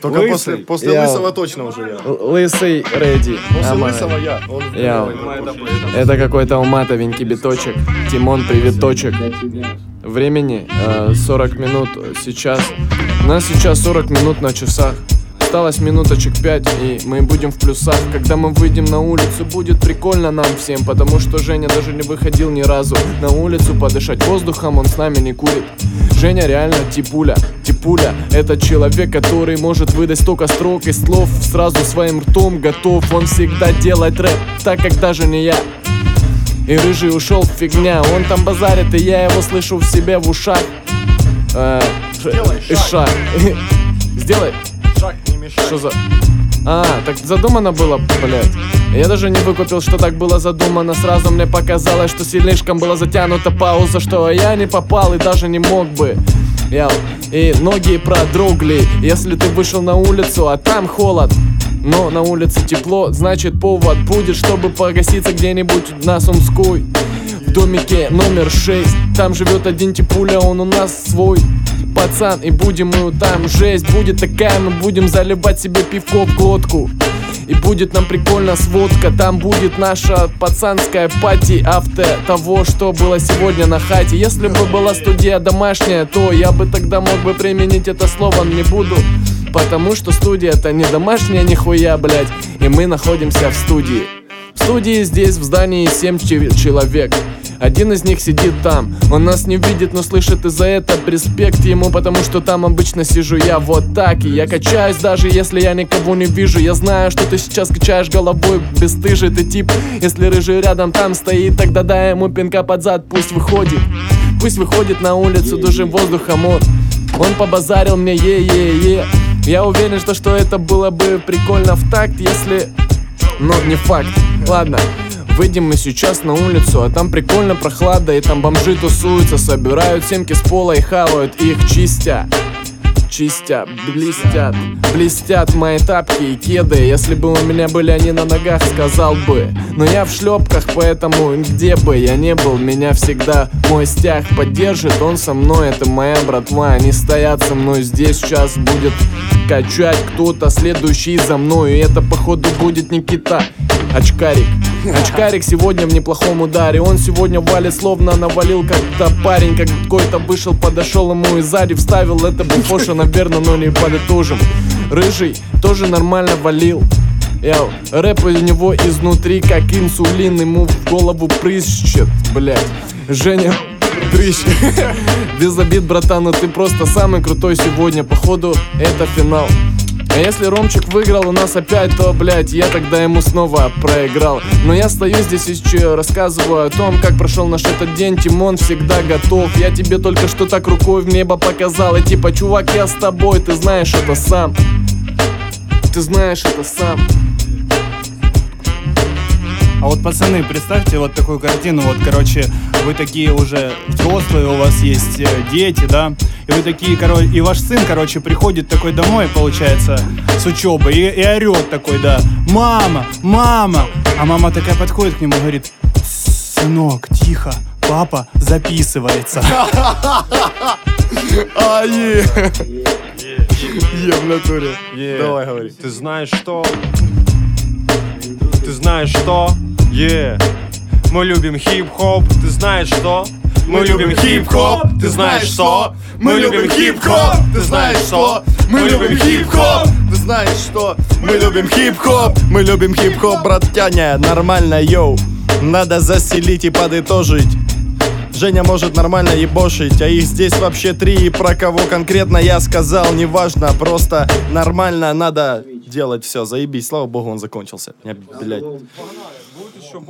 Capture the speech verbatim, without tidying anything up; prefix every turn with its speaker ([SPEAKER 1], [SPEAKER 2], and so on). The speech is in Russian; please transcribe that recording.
[SPEAKER 1] Только
[SPEAKER 2] Лысый.
[SPEAKER 1] после, после
[SPEAKER 2] Я-
[SPEAKER 1] лысого точно уже я.
[SPEAKER 2] Л- Лысый Рэди.
[SPEAKER 1] После
[SPEAKER 2] Нормально.
[SPEAKER 1] лысого я. Он-
[SPEAKER 2] Я. Это какой-то уматовенький биточек. Тимон, приветочек. Времени э, сорок минут сейчас. У нас сейчас сорок минут на часах. Осталось минуточек пять, и мы будем в плюсах. Когда мы выйдем на улицу, будет прикольно нам всем, потому что Женя даже не выходил ни разу на улицу подышать воздухом, он с нами не курит. Женя реально типуля. Типуля — это человек, который может выдать столько строк и слов сразу своим ртом готов. Он всегда делает рэп, так как даже не я. И рыжий ушел в фигня, он там базарит, и я его слышу в себе в ушах. Э,
[SPEAKER 1] Сделай
[SPEAKER 2] и шаг. Сделай.
[SPEAKER 1] Шаг не мешай.
[SPEAKER 2] Что за... А, так задумано было, блядь. Я даже не выкупил, что так было задумано. Сразу мне показалось, что слишком была затянута пауза, что я не попал и даже не мог бы. Яу. И ноги продрогли, если ты вышел на улицу, а там холод. Но на улице тепло, значит повод будет, чтобы погаситься где-нибудь на Сумской. В домике номер шесть, там живет один типуля, он у нас свой пацан, и будем мы там. Жесть будет такая, мы будем заливать себе пивко в глотку. И будет нам прикольно сводка, там будет наша пацанская пати авто того, что было сегодня на хате. Если бы была студия домашняя, то я бы тогда мог бы применить это слово, но не буду. Потому что студия это не домашняя нихуя, блять. И мы находимся в студии. В студии здесь в здании семь человек. Один из них сидит там. Он нас не видит, но слышит, и за это респект ему, потому что там обычно сижу я вот так. И я качаюсь, даже если я никого не вижу. Я знаю, что ты сейчас качаешь головой, бесстыжий ты тип. Если рыжий рядом там стоит, тогда дай ему пинка под зад, пусть выходит. Пусть выходит на улицу, душим воздухом он. Он побазарил мне е-е-е. Я уверен, что, что это было бы прикольно в такт, если... Но не факт. Ладно. Выйдем мы сейчас на улицу, а там прикольно прохлада, и там бомжи тусуются, собирают семки с пола и хавают их, чистя. Чистя, блестят, блестят мои тапки и кеды. Если бы у меня были они на ногах, сказал бы. Но я в шлепках, поэтому где бы я не был, меня всегда мой стяг поддержит. Он со мной, это моя братва, они стоят со мной здесь. Сейчас будет качать кто-то следующий за мной, и это походу будет Никита Очкарик. Очкарик сегодня в неплохом ударе. Он сегодня валит, словно навалил как-то парень. Какой-то вышел, подошел ему и сзади вставил. Это был Фоша, наверное, но не подытожим. Рыжий тоже нормально валил. Яу, рэп у него изнутри как инсулин, ему в голову прыщет, блять. Женя прыщет. Без обид, братан, но ты просто самый крутой сегодня. Походу, это финал. А если Ромчик выиграл у нас опять, то, блядь, я тогда ему снова проиграл. Но я стою здесь и еще рассказываю о том, как прошел наш этот день. Тимон всегда готов. Я тебе только что так рукой в небо показал. И типа, чувак, я с тобой, ты знаешь это сам. Ты знаешь это сам.
[SPEAKER 3] А вот, пацаны, представьте вот такую картину. Вот, короче, вы такие уже взрослые, у вас есть э, дети, да? И вы такие, короче, и ваш сын, короче, приходит такой домой, получается, с учебы, и, и орет такой, да: мама, мама. А мама такая подходит к нему и говорит: сынок, тихо, папа записывается.
[SPEAKER 1] А, е. Е, в натуре. Давай, говори.
[SPEAKER 4] Ты знаешь что? Ты знаешь что? Е. Мы любим хип-хоп, ты знаешь что? Мы любим хип-хоп, ты знаешь что? Мы любим хип-хоп, ты знаешь что? Мы любим хип-хоп.
[SPEAKER 1] Ты знаешь что? Мы любим хип-хоп. Мы любим хип-хоп, братяня. Нормально, йоу. Надо заселить и подытожить. Женя может нормально ебошить, а их здесь вообще три. И про кого конкретно я сказал, неважно. Просто нормально надо делать все. Заебись, слава богу, он закончился. Я, блядь.